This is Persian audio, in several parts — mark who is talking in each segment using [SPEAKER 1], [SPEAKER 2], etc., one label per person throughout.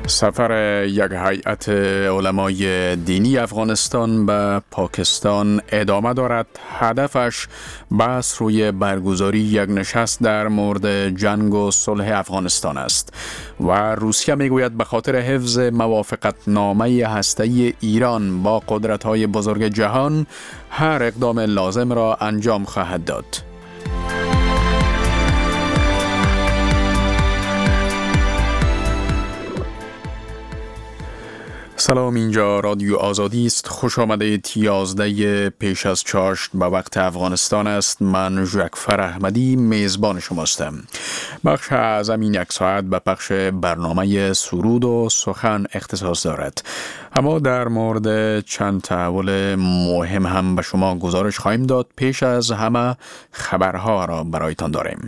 [SPEAKER 1] سفر یک هیئت علمای دینی افغانستان به پاکستان ادامه دارد. هدفش بحث روی برگزاری یک نشست در مورد جنگ و صلح افغانستان است و روسیه میگوید به خاطر حفظ موافقتنامه هسته‌ای ایران با قدرت‌های بزرگ جهان هر اقدام لازم را انجام خواهد داد. سلام، اینجا رادیو آزادی است. خوش آمدید. 11 پیش از چاشت به وقت افغانستان است. من ژکفر احمدی میزبان شماستم. بخش از این یک ساعت به پخش برنامه سرود و سخن اختصاص دارد، اما در مورد چند تحول مهم هم به شما گزارش خواهیم داد. پیش از همه خبرها را برایتان داریم.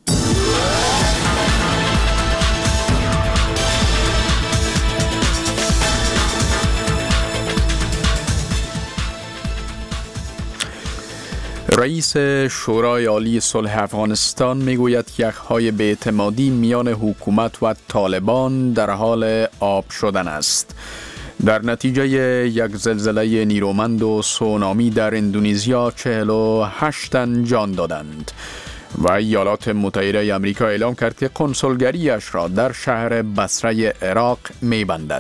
[SPEAKER 1] رئیس شورای عالی صلح افغانستان میگوید یخ‌های بی‌اعتمادی میان حکومت و طالبان در حال آب شدن است. در نتیجه یک زلزله نیرومند و سونامی در اندونزیا 48 تن جان دادند و ایالات متحده آمریکا اعلام کرد که کنسولگریش را در شهر بصره عراق میبندد.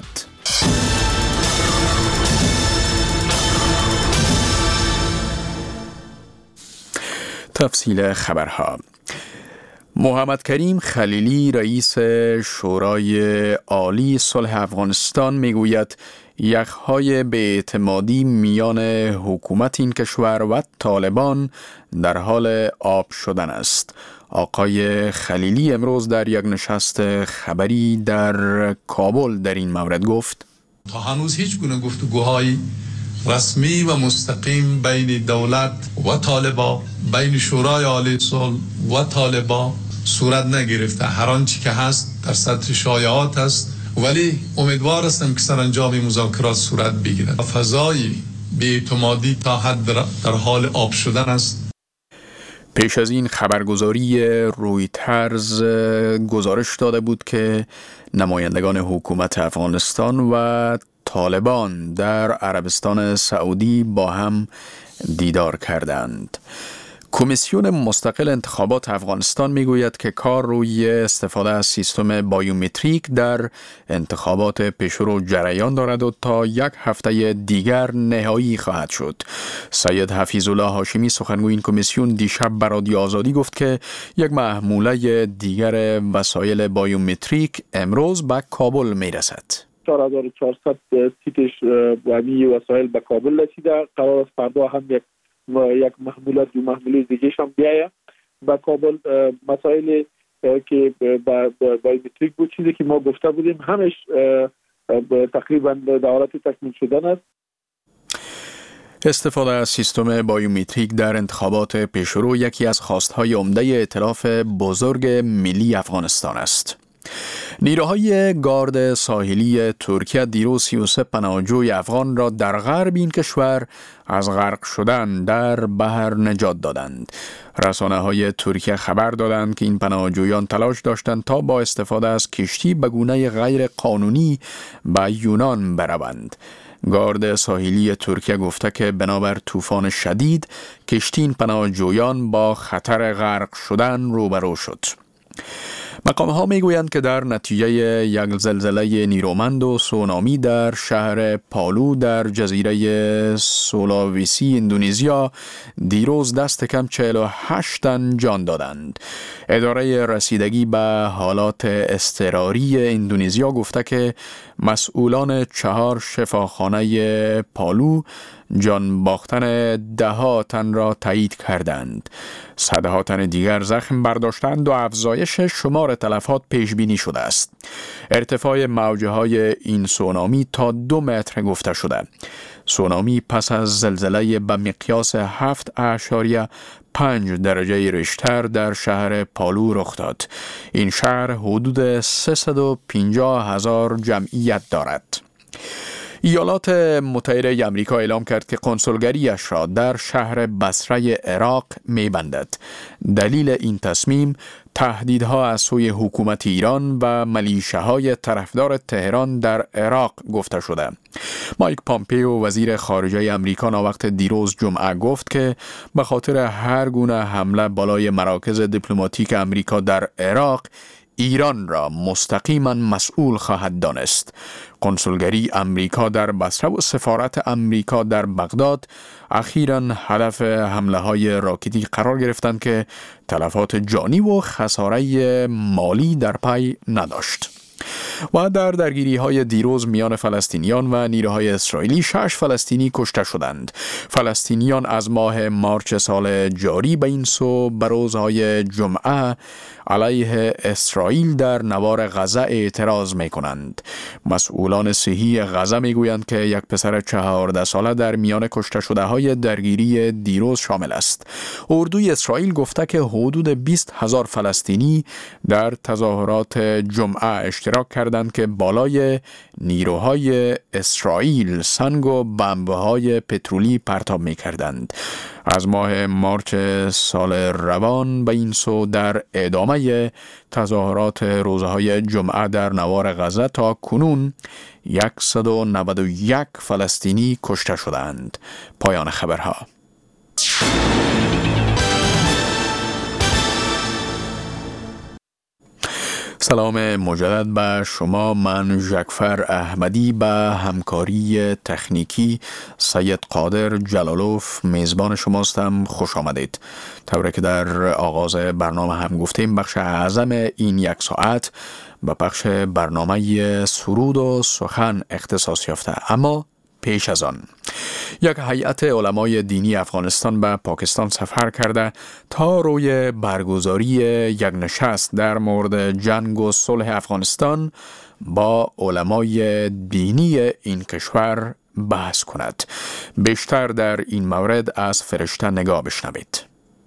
[SPEAKER 1] تفصیل خبرها. محمد کریم خلیلی رئیس شورای عالی صلح افغانستان میگوید یخ‌های بی‌اعتمادی میان حکومت این کشور و طالبان در حال آب شدن است. آقای خلیلی امروز در یک نشست خبری در کابل در این مورد گفت:
[SPEAKER 2] تا هنوز هیچ گونه گفتگوهای رسمی و مستقیم بین دولت و طالبان، بین شورای عالی صلح و طالبان صورت نگرفته. هر آنچه که هست در سطح شایعات است، ولی امیدوار هستم که سرانجام مذاکرات صورت بگیرد. فضای بی‌اعتمادی تا حد در حال آب شدن است.
[SPEAKER 1] پیش از این خبرگزاری رویترز گزارش داده بود که نمایندگان حکومت افغانستان و طالبان در عربستان سعودی با هم دیدار کردند. کمیسیون مستقل انتخابات افغانستان میگوید که کار روی استفاده از سیستم بایومتریک در انتخابات پیشرو جریان دارد و تا یک هفته دیگر نهایی خواهد شد. سید حفیظالله هاشمی سخنگوی این کمیسیون دیشب به رادیو آزادی گفت که یک محموله دیگر وسایل بایومتریک امروز به کابل میرسد.
[SPEAKER 3] 4400 سیتش و همین وسایل به کابل رسیده. قرار است فردا هم یک محموله دیگه هم بیاید به کابل. مسائل که با بایومتریک بود، چیزی که ما گفته بودیم همش تقریبا در حالت تکمیل شدن است.
[SPEAKER 1] استفاده از سیستم بایومتریک در انتخابات پیشرو یکی از خواستهای عمده ائتلاف بزرگ ملی افغانستان است. نیروهای گارد ساحلی ترکیه دیروز 33 پناهجوی افغان را در غرب این کشور از غرق شدن در بحر نجات دادند. رسانه‌های ترکیه خبر دادند که این پناهجویان تلاش داشتند تا با استفاده از کشتی به گونه غیر قانونی به یونان بروند. گارد ساحلی ترکیه گفته که بنابر طوفان شدید کشتی این پناهجویان با خطر غرق شدن روبرو شد. مقام‌ها میگویند که در نتیجه یک زلزله نیرومند و سونامی در شهر پالو در جزیره سولاویسی اندونزیا دیروز دست کم 48 تن جان دادند. اداره رسیدگی به حالات اضطراری اندونزیا گفته که مسئولان 4 شفاخانه پالو جان باختن 10 تن را تایید کردند. صدها تن دیگر زخم برداشتند و افزایش شمار تلفات پیش بینی شده است. ارتفاع موجهای این سونامی تا 2 متر گفته شده. سونامی پس از زلزله به مقیاس 7.5 درجه ریشتر در شهر پالو رخ داد. این شهر حدود 350,000 جمعیت دارد. ایالات متحده آمریکا اعلام کرد که کنسولگریش را در شهر بصره عراق می‌بندد. دلیل این تصمیم تهدیدها از سوی حکومت ایران و ملیشه‌های طرفدار تهران در عراق گفته شده. مایک پامپیو وزیر خارجه آمریکا وقت دیروز جمعه گفت که به خاطر هر گونه حمله بالای مراکز دیپلماتیک آمریکا در عراق ایران را مستقیما مسئول خواهد دانست. کنسولگری آمریکا در بصره و سفارت آمریکا در بغداد اخیراً هدف حمله های راکتی قرار گرفتند که تلفات جانی و خساره مالی در پی نداشت. و در درگیری های دیروز میان فلسطینیان و نیروهای اسرائیلی 6 فلسطینی کشته شدند. فلسطینیان از ماه مارچ سال جاری به این سو به روزهای جمعه علیه اسرائیل در نوار غزه اعتراض می کنند. مسئولان صحی غزه می گویند که یک پسر 14 ساله در میان کشته شده های درگیری دیروز شامل است. اردوی اسرائیل گفته که حدود 20,000 فلسطینی در تظاهرات جمعه اشتراک کردند که بالای نیروهای اسرائیل سنگ و بمب‌های پترولی پرتاب می کردند. از ماه مارچ سال روان به این سو در ادامه تظاهرات روزهای جمعه در نوار غزه تا کنون 191 فلسطینی کشته شدند. پایان خبرها. سلام مجدد به شما. من جعفر احمدی به همکاری تکنیکی سید قادر جلالوف میزبان شماستم. خوش آمدید. طوری که در آغاز برنامه هم گفتیم بخش اعظم این یک ساعت به پخش برنامه سرود و سخن اختصاص یافته. اما پیش از آن یک هیئت علمای دینی افغانستان به پاکستان سفر کرده تا روی برگزاری یک نشست در مورد جنگ و صلح افغانستان با علمای دینی این کشور بحث کند. بیشتر در این مورد از فرشته نگاه بشنوید.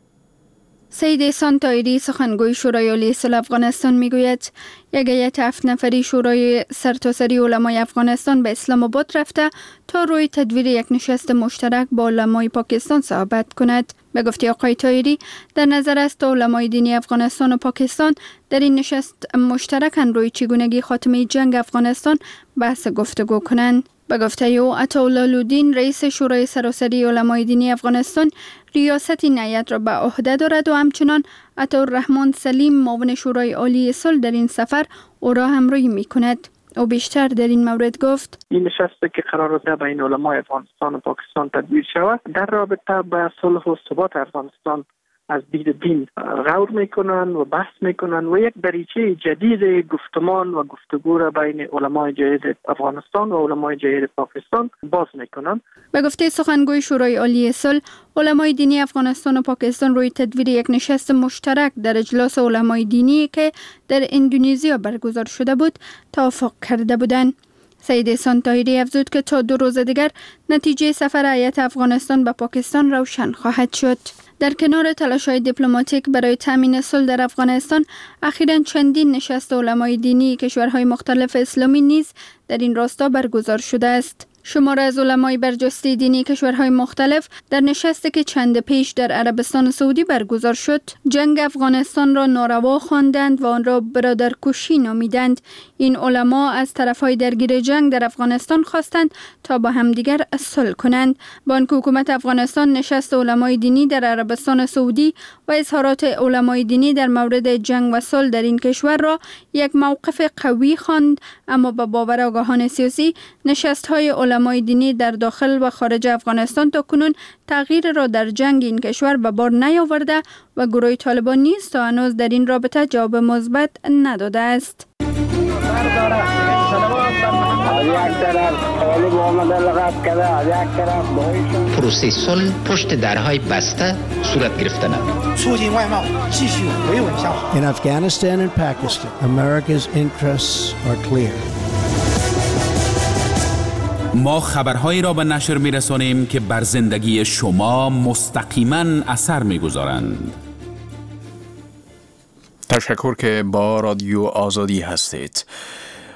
[SPEAKER 4] سید احسان طاهری سخنگوی شورای عالی صلح افغانستان میگوید یک هیئت 7 نفری شورای سرتاسری علمای افغانستان به اسلام آباد رفته تا روی تدویر یک نشست مشترک با علمای پاکستان صحبت کند. به گفته آقای طاهری در نظر است علمای دینی افغانستان و پاکستان در این نشست مشترکاً روی چگونگی خاتمه جنگ افغانستان بحث گفتگو کنند. به گفته او عطاالله لودین رئیس شورای سراسری علمای دینی افغانستان ریاست این هیئت را به عهده دارد و همچنان عطاالرحمن سلیم معاون شورای عالی صلح در این سفر او را همراهی می‌کند. او بیشتر در این مورد گفت:
[SPEAKER 3] این نشستی که قرار است بین علمای افغانستان و پاکستان تدویر شود در رابطه با صلح و ثبات افغانستان از دید دین غور میکنن و بحث میکنن و یک دریچه جدید گفتمان و گفتگو را بین علمای جدید افغانستان و علمای جدید پاکستان باز میکنن.
[SPEAKER 4] به گفته سخنگوی شورای عالی صلح، علمای دینی افغانستان و پاکستان روی تدویر یک نشست مشترک در اجلاس علمای دینی که در اندونزیا برگزار شده بود توافق کرده بودند. سید احسان طاهری افزود که تا 2 روز دیگر نتیجه سفر هیئت افغانستان به پاکستان روشن خواهد شد. در کنار تلاش‌های دیپلماتیک برای تامین صلح در افغانستان، اخیراً چندین نشست علمای دینی کشورهای مختلف اسلامی نیز در این راستا برگزار شده است. شمار از علمای برجسته دینی کشورهای مختلف در نشستی که چند پیش در عربستان سعودی برگزار شد، جنگ افغانستان را ناروا خواندند و آن را برادرکشی نامیدند. این علما از طرفهای درگیر جنگ در افغانستان خواستند تا با همدیگر صلح کنند. با آنکه حکومت افغانستان نشست علمای دینی در عربستان سعودی و اظهارات علمای دینی در مورد جنگ و صلح در این کشور را یک موقف قوی خواند، اما با باور آگاهان سیاسی نشست‌های علمای دینی در داخل و خارج افغانستان تا کنون تغییر را در جنگ این کشور به بار نیاورده و گروه طالبان نیز تا هنوز در این رابطه جواب مثبت نداده است.
[SPEAKER 5] پروسه صلح پشت درهای بسته صورت گرفتن.
[SPEAKER 6] In Afghanistan and Pakistan, America's interests are clear.
[SPEAKER 7] ما خبرهایی را به نشر می‌رسانیم که بر زندگی شما مستقیما اثر می‌گذارند.
[SPEAKER 1] تشکر که با رادیو آزادی هستید.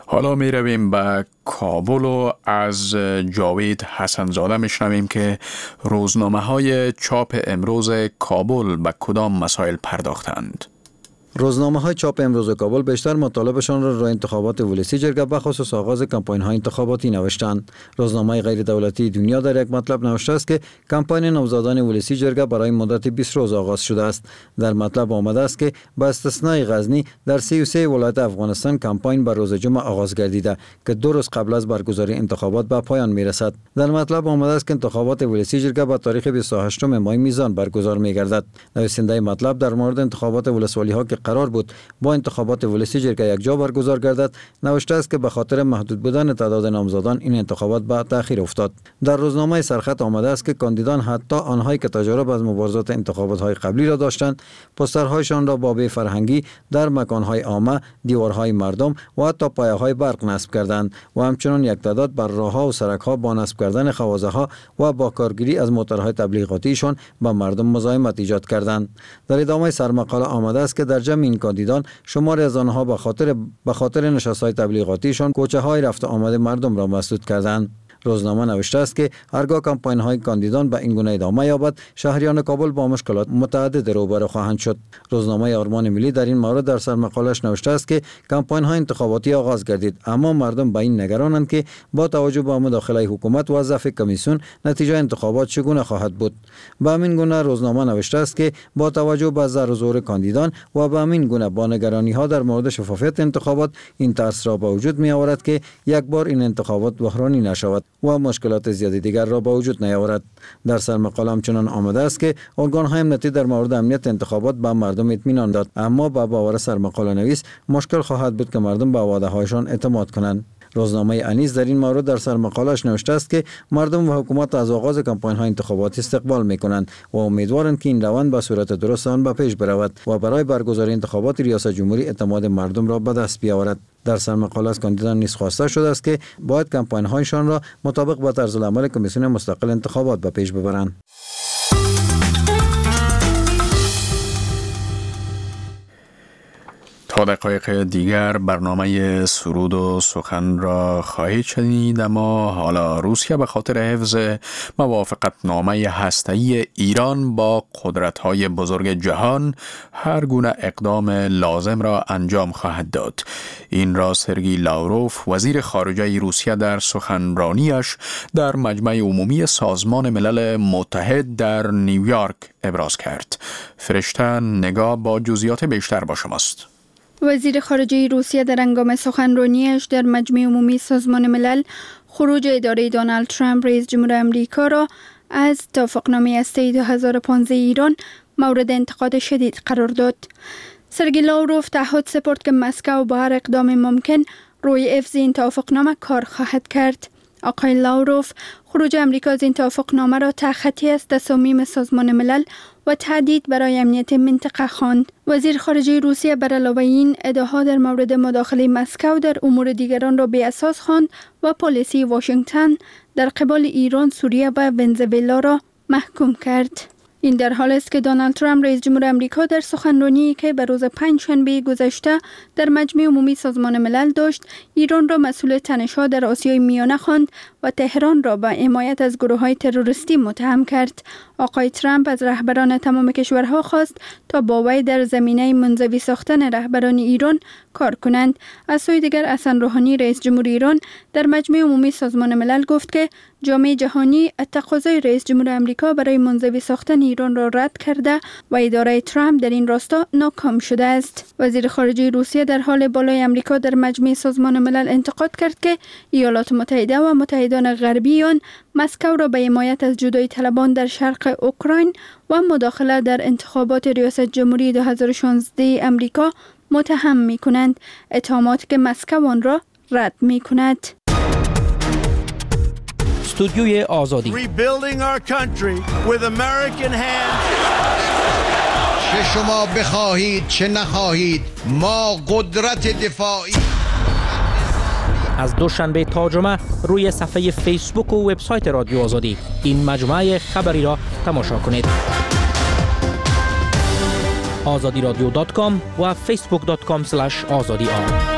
[SPEAKER 1] حالا می رویم به کابل و از جاوید حسنزاده می شنویم که روزنامه های چاپ امروز کابل به کدام مسائل پرداختند.
[SPEAKER 8] روزنامه‌های چاپ امروز کابل بیشتر مطالبشان را رای انتخابات ولسی جرگه به خصوص آغاز کمپاین‌های انتخاباتی نوشتند. روزنامه غیر دولتی دنیا در یک مطلب نوشته است که کمپاین نامزدان ولسی جرگه برای مدت 20 روز آغاز شده است. در مطلب آمده است که با استثنای غزنی در 33 ولایت افغانستان کمپاین به روز جمعه آغاز گردیده که 2 روز قبل از برگزاری انتخابات به پایان می‌رسد. در مطلب آمده است که انتخابات ولسی جرگه به تاریخ 28 ماه میزان برگزار می‌گردد. نویسنده مطلب در مورد انتخابات ولسوالی‌ها که قرار بود با انتخابات ولسی جرگه یک جا برگزار گردد نوشته است که به خاطر محدود بودن تعداد نامزدان این انتخابات به تأخیر افتاد. در روزنامه سرخط آمده است که کاندیدان حتی آنهایی که تجربه از مبارزات انتخابات‌های قبلی را داشتند پوسترهایشان را با بی فرهنگی در مکان‌های عامه، دیوارهای مردم و حتی پایه‌های برق نصب کردند و همچنین یک تعداد بر راه‌ها و سرک‌ها با نصب کردن خوازه‌ها و با کارگیری از موتورهای تبلیغاتیشان به مردم مزاحمت ایجاد کردند. در ادامه سرمقاله آمده است که در جمع این کاندیدان شماری از آنها به خاطر نشست‌های تبلیغاتیشان کوچه‌های رفت و آمد مردم را مسدود کردند. روزنامه نوشته است که هرگاه کمپاین‌های کاندیدان به این گونه ادامه یابد شهریان کابل با مشکلات متعدد روبرو خواهند شد. روزنامه آرمان ملی در این مورد در سرمقاله‌اش نوشته است که کمپاین‌های انتخاباتی آغاز گردید اما مردم به این نگرانند که با توجه به مداخله حکومت و ضعف کمیسیون نتیجه انتخابات چگونه خواهد بود. به همین گونه روزنامه نوشته است که با توجه به زر و زور کاندیدان و به همین گونه با نگرانی‌ها در مورد شفافیت انتخابات این ترس را به وجود می‌آورد که یک بار این انتخابات بحرانی نشود و مشکلات زیادی دیگر را به وجود نیاورد. در سرمقاله همچنان آمده است که ارگان‌های امنیتی در مورد امنیت انتخابات به مردم اطمینان داد اما با باور سرمقاله نویس مشکل خواهد بود که مردم به وعده‌هایشان اعتماد کنند. روزنامه انیس در این مورد در سرمقاله‌اش نوشته است که مردم و حکومت از آغاز کمپاین‌های انتخاباتی استقبال می‌کنند و امیدوارند که این روند به صورت درست آن به پیش برود و برای برگزاری انتخابات ریاست جمهوری اعتماد مردم را به دست بیاورد. در سرمقاله از کاندیدان نیز خواسته شده است که باید کمپاین‌هایشان را مطابق با طرزالعمل کمیسیون مستقل انتخابات به پیش ببرند.
[SPEAKER 1] تا دقایق دیگر برنامه سرود و سخن را خواهید شنید، اما حالا روسیه به خاطر حفظ موافقتنامه هسته‌ای ایران با قدرت‌های بزرگ جهان هر گونه اقدام لازم را انجام خواهد داد. این را سرگئی لاوروف وزیر خارجه روسیه در سخنرانیش در مجمع عمومی سازمان ملل متحد در نیویورک ابراز کرد. فرشته نگاه با جزئیات بیشتر با شماست.
[SPEAKER 4] وزیر خارجه روسیه در هنگام سخنرانیش در مجمع عمومی سازمان ملل خروج اداره دونالد ترامپ رئیس جمهور امریکا را از توافقنامه هسته‌ای 2015 ایران مورد انتقاد شدید قرار داد. سرگئی لاوروف تعهد سپرد که مسکو با هر اقدام ممکن روی حفظ این توافقنامه کار خواهد کرد. آقای لاوروف خروج امریکا از این توافقنامه را تخطی از تصامیم سازمان ملل و تهدید برای امنیت منطقه خواند. وزیر خارجه روسیه بر علاوه این ادعاها در مورد مداخله مسکو در امور دیگران را بی اساس خواند و پالیسی واشنگتن در قبال ایران، سوریه و ونزوئلا را محکوم کرد. این در حال است که دونالد ترامپ رئیس جمهور امریکا در سخنرانی که به روز پنجشنبه گذشته در مجمع عمومی سازمان ملل داشت، ایران را مسئول تنش‌ها در آسیای میانه خواند و تهران را به حمایت از گروه‌های تروریستی متهم کرد. آقای ترامپ از رهبران تمام کشورها خواست تا با وی در زمینه منزوی ساختن رهبران ایران کار کنند. از سوی دیگر حسن روحانی رئیس جمهور ایران در مجمع عمومی سازمان ملل گفت که جامعه جهانی تقاضای رئیس جمهور امریکا برای منزوی ساختن ایران را رد کرده و اداره ترامپ در این راستا ناکام شده است. وزیر خارجه روسیه در حال بالای امریکا در مجمع سازمان ملل انتقاد کرد که ایالات متحده و متحدان غربی آن مسکو را به حمایت از جدایی طلبان در شرق اوکراین و مداخله در انتخابات ریاست جمهوری 2016 امریکا متهم می کنند، اتهاماتی که مسکو آن را رد می کند.
[SPEAKER 9] استودیوی آزادی
[SPEAKER 6] Rebuilding our country with American hands.
[SPEAKER 10] چه شما بخواهید چه نخواهید ما قدرت دفاعی.
[SPEAKER 9] از دوشنبه تا جمعه روی صفحه فیسبوک و وبسایت رادیو آزادی این مجموعه خبری را تماشا کنید. azadiradyo.com و facebook.com/azadi